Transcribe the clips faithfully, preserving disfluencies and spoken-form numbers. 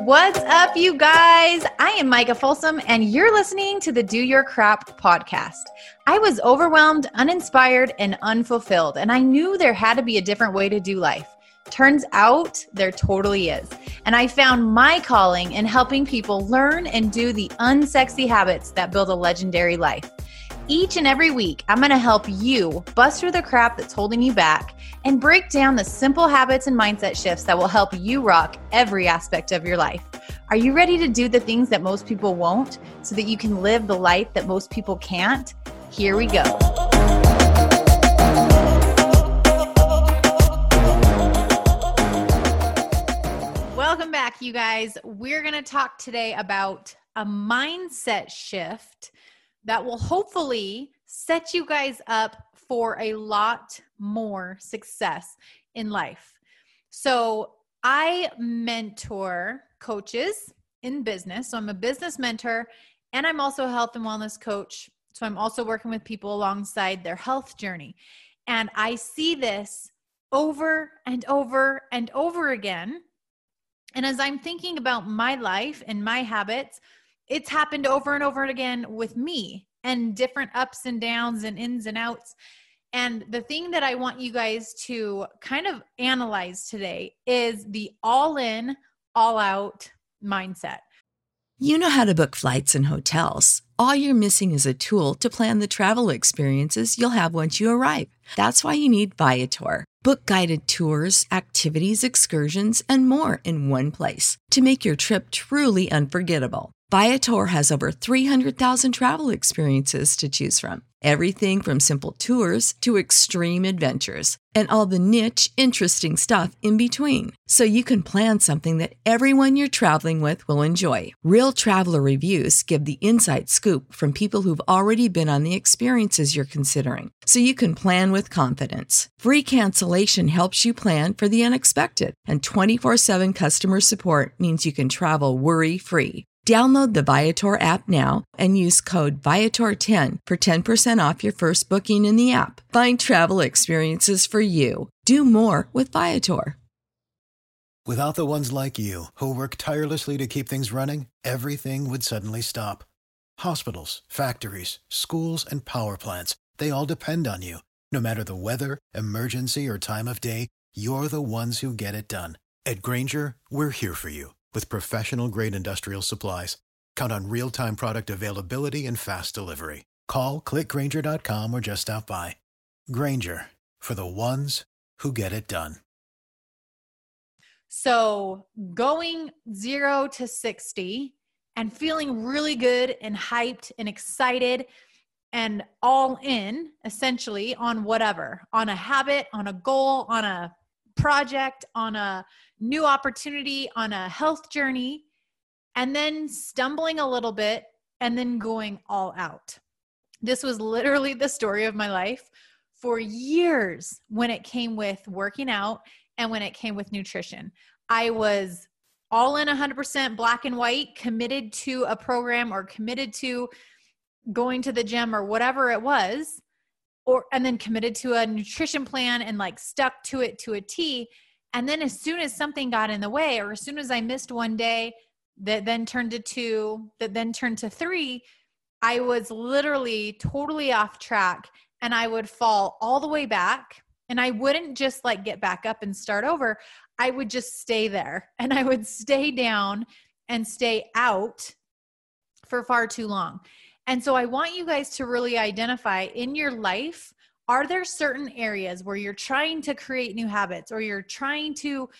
What's up, you guys? I am Micah Folsom, and you're listening to the Do Your Crap podcast. I was overwhelmed, uninspired, and unfulfilled, and I knew there had to be a different way to do life. Turns out there totally is. And I found my calling in helping people learn and do the unsexy habits that build a legendary life. Each and every week, I'm going to help you bust through the crap that's holding you back and break down the simple habits and mindset shifts that will help you rock every aspect of your life. Are you ready to do the things that most people won't so that you can live the life that most people can't? Here we go. Welcome back, you guys. We're going to talk today about a mindset shift that will hopefully set you guys up for a lot more success in life. So I mentor coaches in business. So I'm a business mentor, and I'm also a health and wellness coach. So I'm also working with people alongside their health journey. And I see this over and over and over again. And as I'm thinking about my life and my habits, it's happened over and over again with me and different ups and downs and ins and outs. And the thing that I want you guys to kind of analyze today is the all in, all out mindset. You know how to book flights and hotels. All you're missing is a tool to plan the travel experiences you'll have once you arrive. That's why you need Viator. Book guided tours, activities, excursions, and more in one place to make your trip truly unforgettable. Viator has over three hundred thousand travel experiences to choose from. Everything from simple tours to extreme adventures and all the niche, interesting stuff in between. So you can plan something that everyone you're traveling with will enjoy. Real traveler reviews give the inside scoop from people who've already been on the experiences you're considering. So you can plan with confidence. Free cancellation helps you plan for the unexpected. And twenty-four seven customer support means you can travel worry-free. Download the Viator app now and use code Viator ten for ten percent off your first booking in the app. Find travel experiences for you. Do more with Viator. Without the ones like you, who work tirelessly to keep things running, everything would suddenly stop. Hospitals, factories, schools, and power plants, they all depend on you. No matter the weather, emergency, or time of day, you're the ones who get it done. At Grainger, we're here for you. With professional-grade industrial supplies, count on real-time product availability and fast delivery. Call, click Grainger dot com, or just stop by. Grainger, for the ones who get it done. So going zero to sixty and feeling really good and hyped and excited and all in, essentially, on whatever, on a habit, on a goal, on a project, on a new opportunity, on a health journey, and then stumbling a little bit and then going all out. This was literally the story of my life for years when it came with working out and when it came with nutrition. I was all in one hundred percent black and white, committed to a program or committed to going to the gym or whatever it was, or and then committed to a nutrition plan and like stuck to it to a T. And then as soon as something got in the way, or as soon as I missed one day that then turned to two, that then turned to three, I was literally totally off track, and I would fall all the way back, and I wouldn't just like get back up and start over. I would just stay there, and I would stay down and stay out for far too long. And so I want you guys to really identify in your life, are there certain areas where you're trying to create new habits, or you're trying to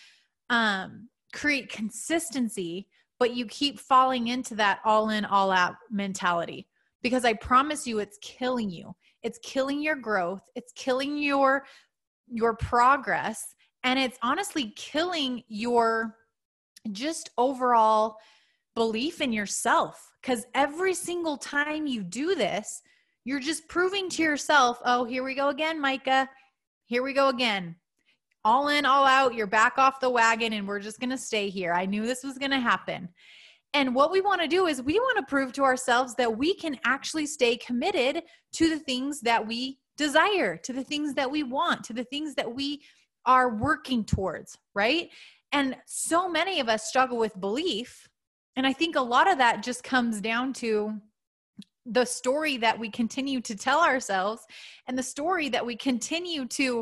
um, create consistency, but you keep falling into that all in, all out mentality? Because I promise you, it's killing you. It's killing your growth. It's killing your, your progress. And it's honestly killing your just overall belief in yourself. Because every single time you do this, you're just proving to yourself, oh, here we go again, Micah. Here we go again. All in, all out. You're back off the wagon, and we're just going to stay here. I knew this was going to happen. And what we want to do is we want to prove to ourselves that we can actually stay committed to the things that we desire, to the things that we want, to the things that we are working towards, right? And so many of us struggle with belief. And I think a lot of that just comes down to the story that we continue to tell ourselves and the story that we continue to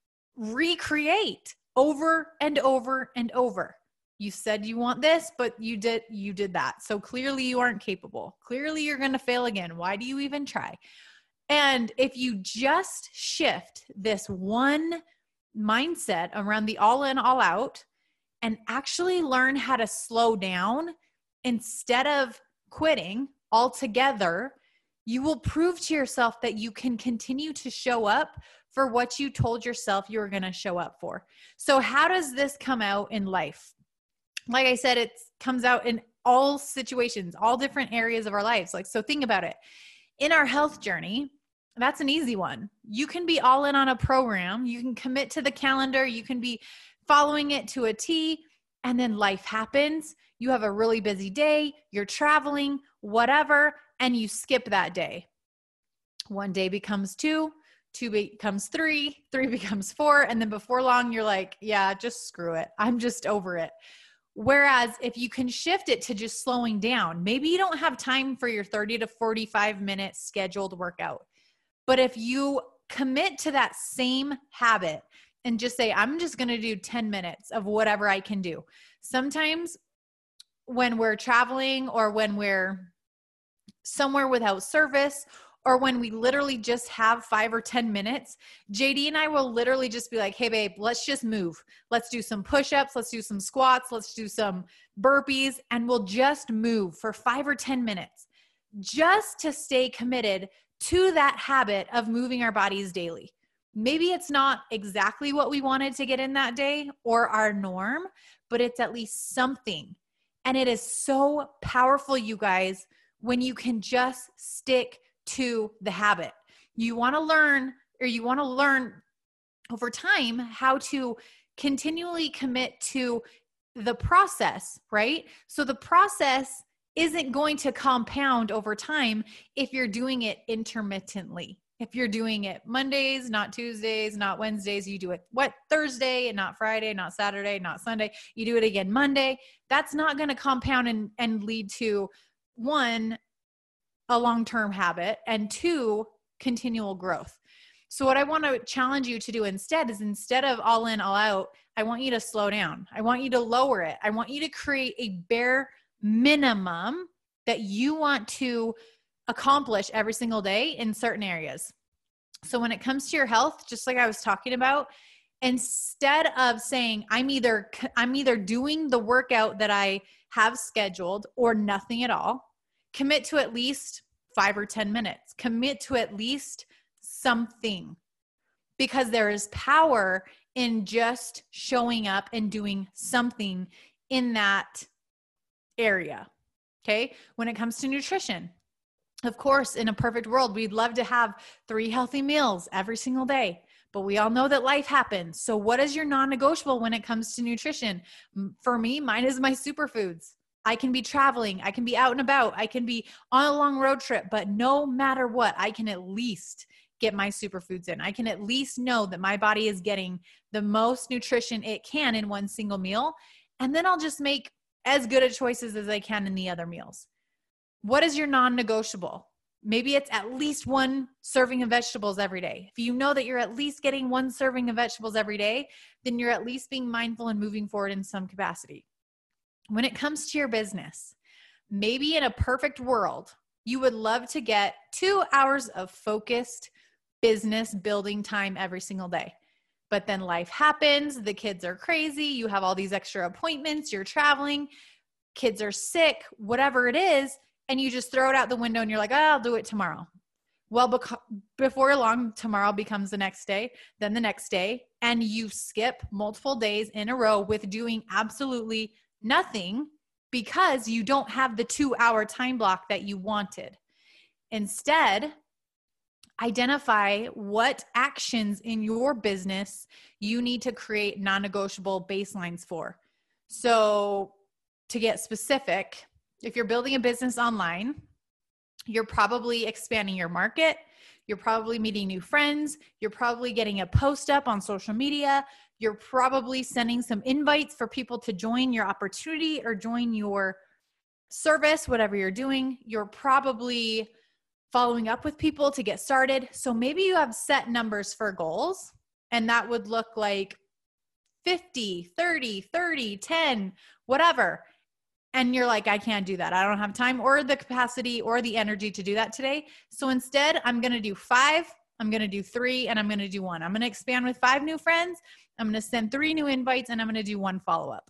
recreate over and over and over. You said you want this, but you did, you did that. So clearly you aren't capable. Clearly you're going to fail again. Why do you even try? And if you just shift this one mindset around the all in, all out, and actually learn how to slow down instead of quitting altogether, you will prove to yourself that you can continue to show up for what you told yourself you were going to show up for. So how does this come out in life? Like I said, it comes out in all situations, all different areas of our lives. Like, so think about it. In our health journey, that's an easy one. You can be all in on a program. You can commit to the calendar. You can be following it to a T, and then life happens. You have a really busy day. You're traveling, whatever, and you skip that day. One day becomes two, two becomes three, three becomes four. And then before long, you're like, yeah, just screw it. I'm just over it. Whereas if you can shift it to just slowing down, maybe you don't have time for your thirty to forty-five minute scheduled workout. But if you commit to that same habit and just say, I'm just going to do ten minutes of whatever I can do. Sometimes when we're traveling or when we're somewhere without service, or when we literally just have five or ten minutes, J D and I will literally just be like, hey babe, let's just move. Let's do some push-ups. Let's do some squats. Let's do some burpees. And we'll just move for five or ten minutes just to stay committed to that habit of moving our bodies daily. Maybe it's not exactly what we wanted to get in that day or our norm, but it's at least something. And it is so powerful, you guys, when you can just stick to the habit. You want to learn, or you want to learn over time how to continually commit to the process, right? So the process isn't going to compound over time if you're doing it intermittently. If you're doing it Mondays, not Tuesdays, not Wednesdays, you do it what Thursday and not Friday, not Saturday, not Sunday, you do it again Monday, that's not going to compound and, and lead to one, a long-term habit, and two, continual growth. So what I want to challenge you to do instead is, instead of all in, all out, I want you to slow down. I want you to lower it. I want you to create a bare minimum that you want to accomplish every single day in certain areas. So when it comes to your health, just like I was talking about, instead of saying I'm either I'm either doing the workout that I have scheduled or nothing at all, commit to at least five or ten minutes. Commit to at least something, because there is power in just showing up and doing something in that area. Okay. When it comes to nutrition, of course, in a perfect world, we'd love to have three healthy meals every single day, but we all know that life happens. So what is your non-negotiable when it comes to nutrition? For me, mine is my superfoods. I can be traveling. I can be out and about. I can be on a long road trip, but no matter what, I can at least get my superfoods in. I can at least know that my body is getting the most nutrition it can in one single meal. And then I'll just make as good a choices as I can in the other meals. What is your non-negotiable? Maybe it's at least one serving of vegetables every day. If you know that you're at least getting one serving of vegetables every day, then you're at least being mindful and moving forward in some capacity. When it comes to your business, maybe in a perfect world, you would love to get two hours of focused business building time every single day. But then life happens, the kids are crazy, you have all these extra appointments, you're traveling, kids are sick, whatever it is, and you just throw it out the window and you're like, oh, I'll do it tomorrow. Well, beca- before long, tomorrow becomes the next day, then the next day, and you skip multiple days in a row with doing absolutely nothing because you don't have the two hour time block that you wanted. Instead, identify what actions in your business you need to create non-negotiable baselines for. So to get specific, if you're building a business online, you're probably expanding your market. You're probably meeting new friends. You're probably getting a post up on social media. You're probably sending some invites for people to join your opportunity or join your service, whatever you're doing. You're probably following up with people to get started. So maybe you have set numbers for goals, and that would look like fifty, thirty, thirty, ten, whatever. And you're like, I can't do that. I don't have time or the capacity or the energy to do that today. So instead, I'm going to do five, I'm going to do three, and I'm going to do one. I'm going to expand with five new friends. I'm going to send three new invites, and I'm going to do one follow-up.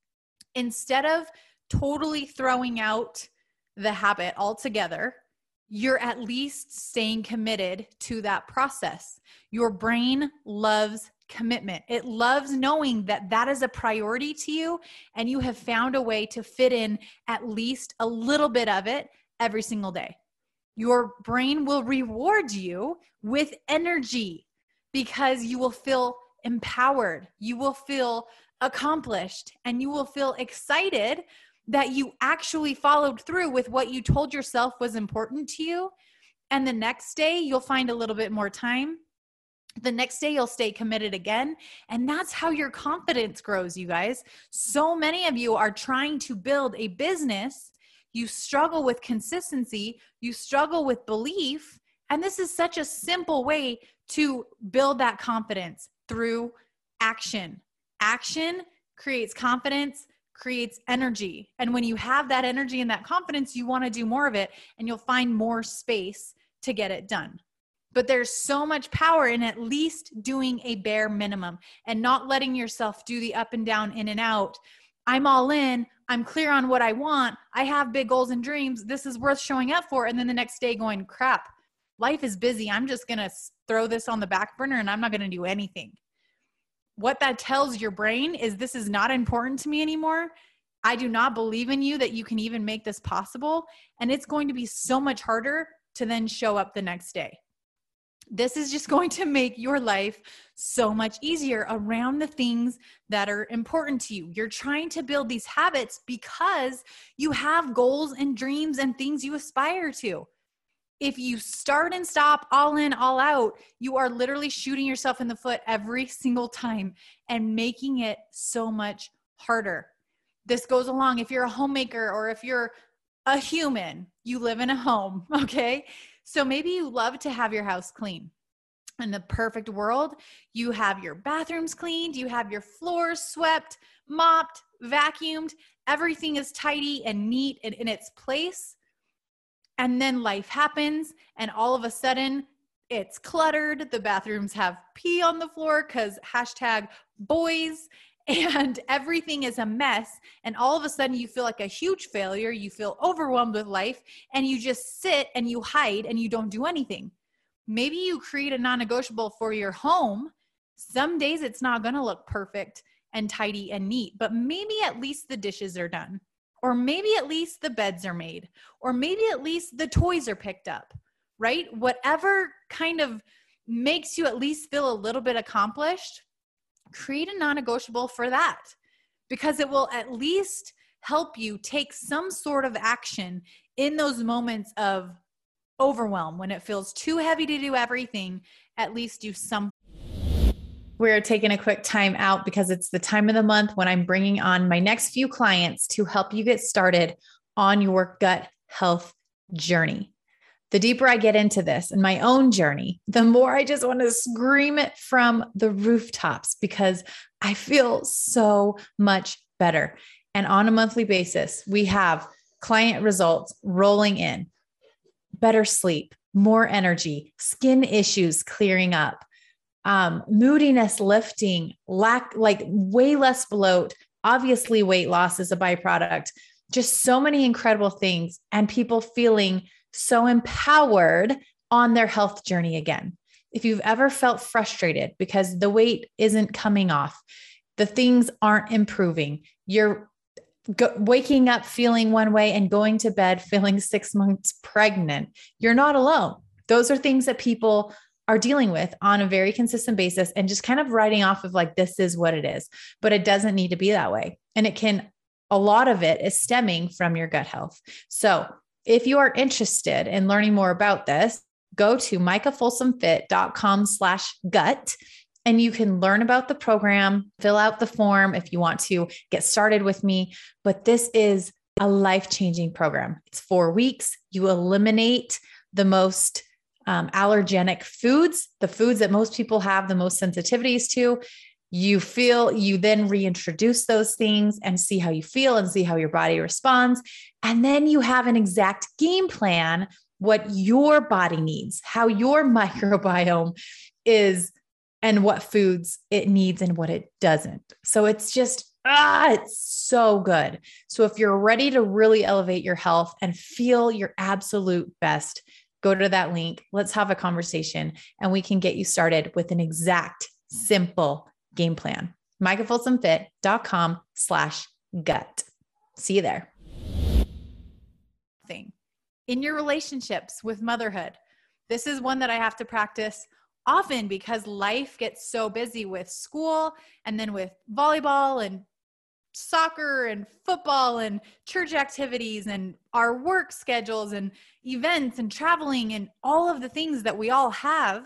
Instead of totally throwing out the habit altogether, you're at least staying committed to that process. Your brain loves commitment. It loves knowing that that is a priority to you, and you have found a way to fit in at least a little bit of it every single day. Your brain will reward you with energy because you will feel empowered, you will feel accomplished, and you will feel excited that you actually followed through with what you told yourself was important to you. And the next day, you'll find a little bit more time. The next day, you'll stay committed again. And that's how your confidence grows, you guys. So many of you are trying to build a business. You struggle with consistency. You struggle with belief. And this is such a simple way to build that confidence through action. Action creates confidence, creates energy. And when you have that energy and that confidence, you want to do more of it, and you'll find more space to get it done. But there's so much power in at least doing a bare minimum and not letting yourself do the up and down, in and out. I'm all in. I'm clear on what I want. I have big goals and dreams. This is worth showing up for. And then the next day going, crap, life is busy. I'm just going to throw this on the back burner and I'm not going to do anything. What that tells your brain is this is not important to me anymore. I do not believe in you that you can even make this possible. And it's going to be so much harder to then show up the next day. This is just going to make your life so much easier around the things that are important to you. You're trying to build these habits because you have goals and dreams and things you aspire to. If you start and stop, all in, all out, you are literally shooting yourself in the foot every single time and making it so much harder. This goes along if you're a homemaker or if you're a human, you live in a home, okay? So maybe you love to have your house clean. In the perfect world, you have your bathrooms cleaned, you have your floors swept, mopped, vacuumed, everything is tidy and neat and in its place. And then life happens and all of a sudden it's cluttered. The bathrooms have pee on the floor because hashtag boys, and everything is a mess. And all of a sudden you feel like a huge failure. You feel overwhelmed with life and you just sit and you hide and you don't do anything. Maybe you create a non-negotiable for your home. Some days it's not going to look perfect and tidy and neat, but maybe at least the dishes are done. Or maybe at least the beds are made, or maybe at least the toys are picked up, right? Whatever kind of makes you at least feel a little bit accomplished, create a non-negotiable for that, because it will at least help you take some sort of action in those moments of overwhelm. When it feels too heavy to do everything, at least do something. We're taking a quick time out because it's the time of the month when I'm bringing on my next few clients to help you get started on your gut health journey. The deeper I get into this and my own journey, the more I just want to scream it from the rooftops because I feel so much better. And on a monthly basis, we have client results rolling in, better sleep, more energy, skin issues clearing up, um, moodiness lifting, lack, like way less bloat. Obviously, weight loss is a byproduct. Just so many incredible things, and people feeling so empowered on their health journey again. If you've ever felt frustrated because the weight isn't coming off, the things aren't improving, you're go- waking up feeling one way and going to bed feeling six months pregnant, you're not alone. Those are things that people are dealing with on a very consistent basis and just kind of writing off of like, this is what it is, but it doesn't need to be that way. And it can, a lot of it is stemming from your gut health. So if you are interested in learning more about this, go to micah folsom fit dot com slash gut And you can learn about the program, fill out the form if you want to get started with me. But this is a life-changing program. It's four weeks. You eliminate the most um, allergenic foods, the foods that most people have the most sensitivities to. You feel, you then reintroduce those things and see how you feel and see how your body responds. And then you have an exact game plan, what your body needs, how your microbiome is, and what foods it needs and what it doesn't. So it's just, ah, it's so good. So if you're ready to really elevate your health and feel your absolute best, go to that link. Let's have a conversation and we can get you started with an exact, simple game plan. micahfolsomfit.com slash gut. See you there. Thing in your relationships with motherhood. This is one that I have to practice often because life gets so busy with school and then with volleyball and soccer and football and church activities and our work schedules and events and traveling and all of the things that we all have.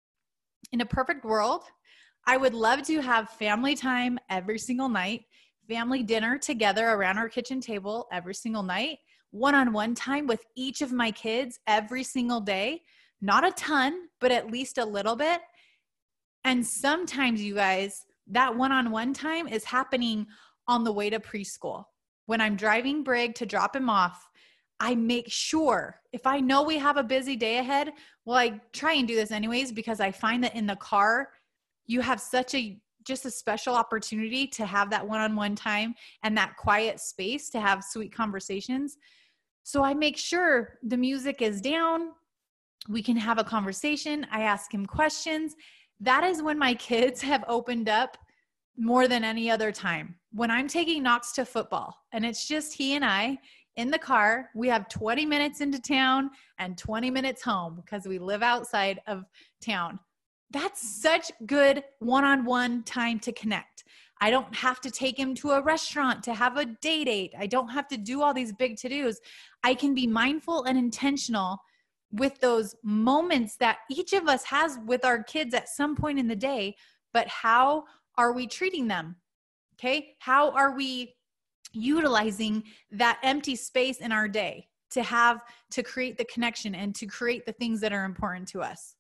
In a perfect world, I would love to have family time every single night, family dinner together around our kitchen table every single night, one-on-one time with each of my kids every single day. Not a ton, but at least a little bit. And sometimes, you guys, that one-on-one time is happening on the way to preschool. When I'm driving Brig to drop him off, I make sure, if I know we have a busy day ahead, well, I try and do this anyways, because I find that in the car, you have such a, just a special opportunity to have that one-on-one time and that quiet space to have sweet conversations. So I make sure the music is down. We can have a conversation. I ask him questions. That is when my kids have opened up more than any other time. When I'm taking Knox to football and it's just he and I in the car, we have twenty minutes into town and twenty minutes home because we live outside of town. That's such good one-on-one time to connect. I don't have to take him to a restaurant to have a day date. I don't have to do all these big to-dos. I can be mindful and intentional with those moments that each of us has with our kids at some point in the day, but how are we treating them? Okay. How are we utilizing that empty space in our day to have, to create the connection and to create the things that are important to us?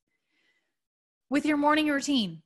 With your morning routine,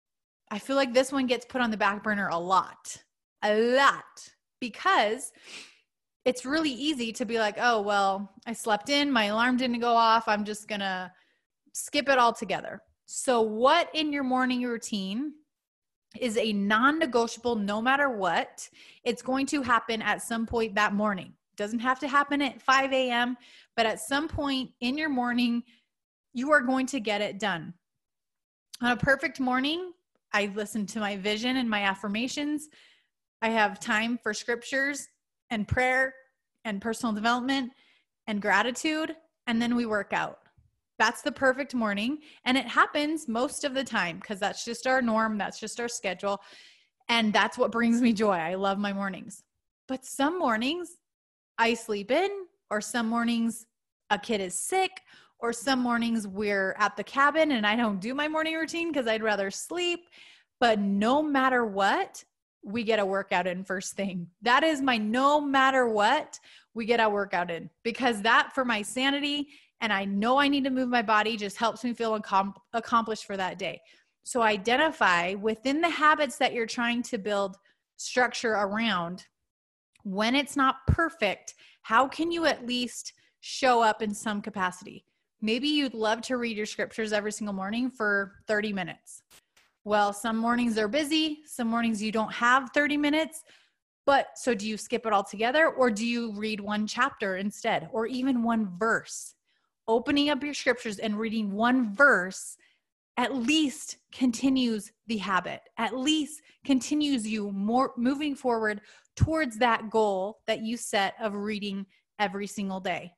I feel like this one gets put on the back burner a lot, a lot, because it's really easy to be like, oh, well, I slept in, my alarm didn't go off, I'm just going to skip it all together. So what in your morning routine is a non-negotiable no matter what? It's going to happen at some point that morning. It doesn't have to happen at five a.m., but at some point in your morning, you are going to get it done. On a perfect morning, I listen to my vision and my affirmations. I have time for scriptures and prayer and personal development and gratitude, and then we work out. That's the perfect morning. And it happens most of the time because that's just our norm. That's just our schedule. And that's what brings me joy. I love my mornings. But some mornings I sleep in, or some mornings a kid is sick, or some mornings we're at the cabin and I don't do my morning routine because I'd rather sleep. But no matter what, we get a workout in first thing. That is my no matter what, we get a workout in, because that, for my sanity, and I know I need to move my body, just helps me feel accom- accomplished for that day. So identify within the habits that you're trying to build structure around, when it's not perfect, how can you at least show up in some capacity? Maybe you'd love to read your scriptures every single morning for thirty minutes. Well, some mornings are busy. Some mornings you don't have thirty minutes. But so do you skip it all together, or do you read one chapter instead, or even one verse? Opening up your scriptures and reading one verse at least continues the habit, at least continues you more moving forward towards that goal that you set of reading every single day.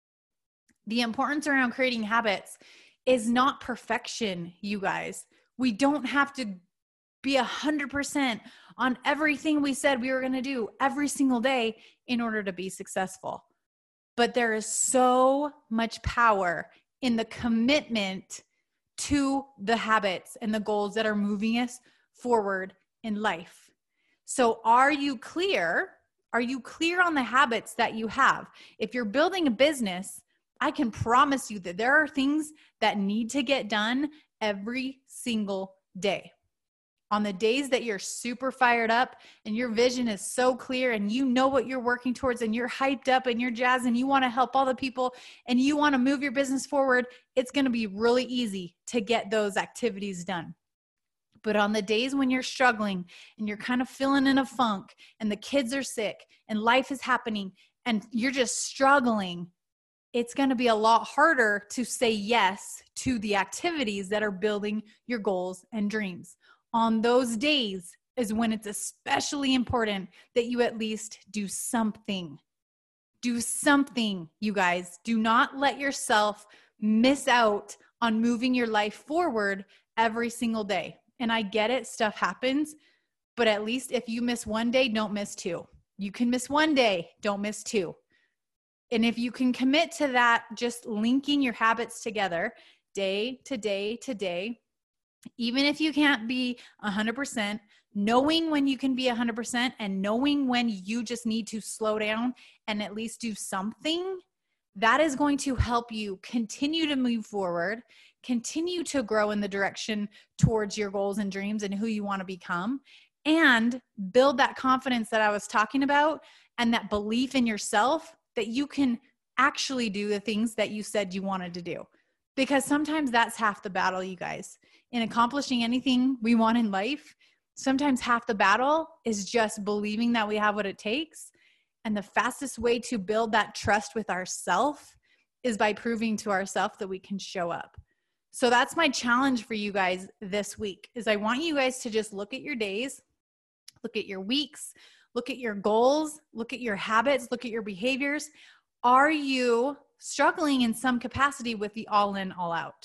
The importance around creating habits is not perfection, you guys. We don't have to be one hundred percent on everything we said we were going to do every single day in order to be successful. But there is so much power in the commitment to the habits and the goals that are moving us forward in life. So are you clear? Are you clear on the habits that you have? If you're building a business, I can promise you that there are things that need to get done every single day. On the days that you're super fired up and your vision is so clear and you know what you're working towards and you're hyped up and you're jazzed and you want to help all the people and you want to move your business forward, it's going to be really easy to get those activities done. But on the days when you're struggling and you're kind of feeling in a funk and the kids are sick and life is happening and you're just struggling, it's going to be a lot harder to say yes to the activities that are building your goals and dreams. On those days is when it's especially important that you at least do something. Do something, you guys. Do not let yourself miss out on moving your life forward every single day. And I get it, stuff happens, but at least if you miss one day, don't miss two. You can miss one day, don't miss two. And if you can commit to that, just linking your habits together day to day to day, even if you can't be one hundred percent, knowing when you can be one hundred percent and knowing when you just need to slow down and at least do something, that is going to help you continue to move forward, continue to grow in the direction towards your goals and dreams and who you want to become, and build that confidence that I was talking about and that belief in yourself that you can actually do the things that you said you wanted to do. Because sometimes that's half the battle, you guys. In accomplishing anything we want in life, sometimes half the battle is just believing that we have what it takes. And the fastest way to build that trust with ourselves is by proving to ourselves that we can show up. So that's my challenge for you guys this week, is I want you guys to just look at your days, look at your weeks, look at your goals, look at your habits, look at your behaviors. Are you struggling in some capacity with the all in, all out?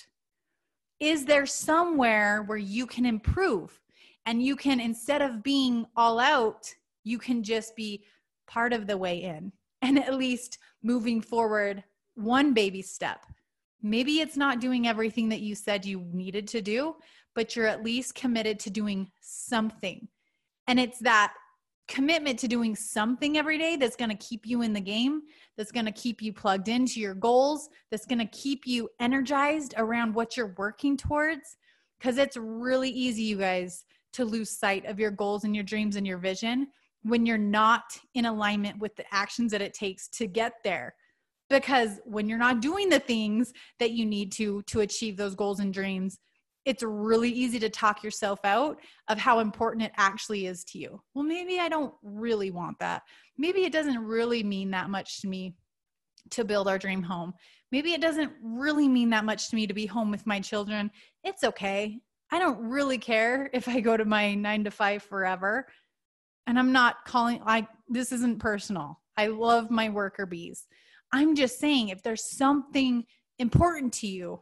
Is there somewhere where you can improve and you can, instead of being all out, you can just be part of the way in and at least moving forward one baby step? Maybe it's not doing everything that you said you needed to do, but you're at least committed to doing something. And it's that commitment to doing something every day that's going to keep you in the game, that's going to keep you plugged into your goals, that's going to keep you energized around what you're working towards. Because it's really easy, you guys, to lose sight of your goals and your dreams and your vision when you're not in alignment with the actions that it takes to get there. Because when you're not doing the things that you need to to achieve those goals and dreams, it's really easy to talk yourself out of how important it actually is to you. Well, maybe I don't really want that. Maybe it doesn't really mean that much to me to build our dream home. Maybe it doesn't really mean that much to me to be home with my children. It's okay. I don't really care if I go to my nine to five forever. And I'm not calling, like, this isn't personal. I love my worker bees. I'm just saying, if there's something important to you,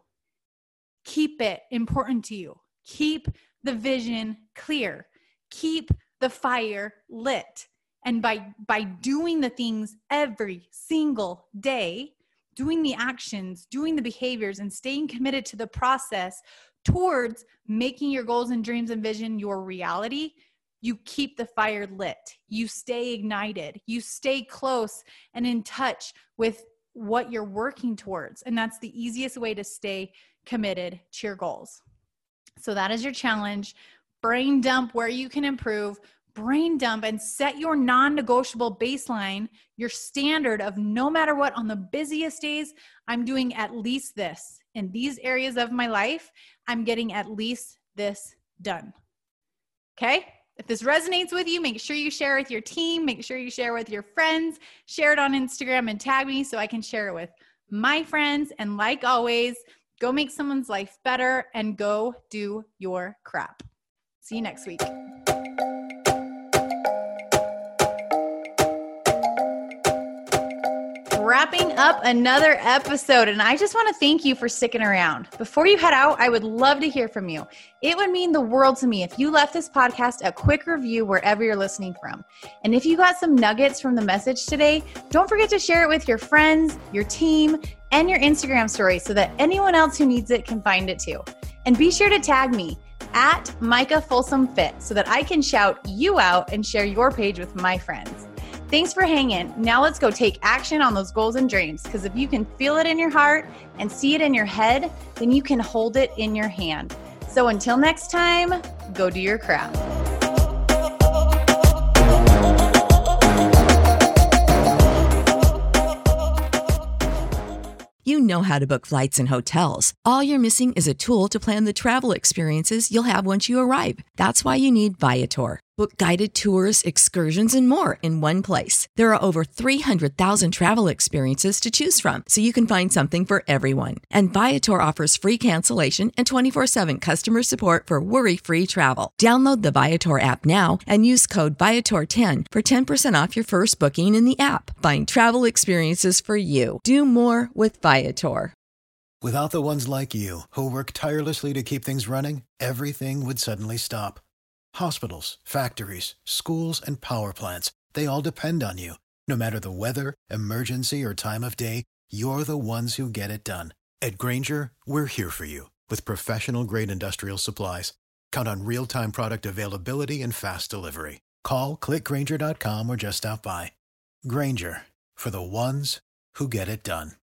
keep it important to you. Keep the vision clear. Keep the fire lit. And by, by doing the things every single day, doing the actions, doing the behaviors, and staying committed to the process towards making your goals and dreams and vision your reality, you keep the fire lit. You stay ignited. You stay close and in touch with what you're working towards. And that's the easiest way to stay committed to your goals. So that is your challenge. Brain dump where you can improve. Brain dump and set your non-negotiable baseline, your standard of no matter what, on the busiest days, I'm doing at least this. In these areas of my life, I'm getting at least this done. Okay? If this resonates with you, make sure you share with your team. Make sure you share with your friends. Share it on Instagram and tag me so I can share it with my friends. And like always, go make someone's life better and go do your crap. See you next week. Wrapping up another episode, and I just want to thank you for sticking around. Before you head out, I would love to hear from you. It would mean the world to me if you left this podcast a quick review wherever you're listening from. And if you got some nuggets from the message today, don't forget to share it with your friends, your team, and your Instagram story so that anyone else who needs it can find it too. And be sure to tag me at Micah Folsom Fit so that I can shout you out and share your page with my friends. Thanks for hanging. Now let's go take action on those goals and dreams, because if you can feel it in your heart and see it in your head, then you can hold it in your hand. So until next time, go do your craft. You know how to book flights and hotels. All you're missing is a tool to plan the travel experiences you'll have once you arrive. That's why you need Viator. Book guided tours, excursions, and more in one place. There are over three hundred thousand travel experiences to choose from, so you can find something for everyone. And Viator offers free cancellation and twenty-four seven customer support for worry-free travel. Download the Viator app now and use code Viator ten for ten percent off your first booking in the app. Find travel experiences for you. Do more with Viator. Without the ones like you, who work tirelessly to keep things running, everything would suddenly stop. Hospitals, factories, schools, and power plants, they all depend on you. No matter the weather, emergency, or time of day, you're the ones who get it done. At Grainger, we're here for you with professional-grade industrial supplies. Count on real-time product availability and fast delivery. Call, click Grainger dot com, or just stop by. Grainger, for the ones who get it done.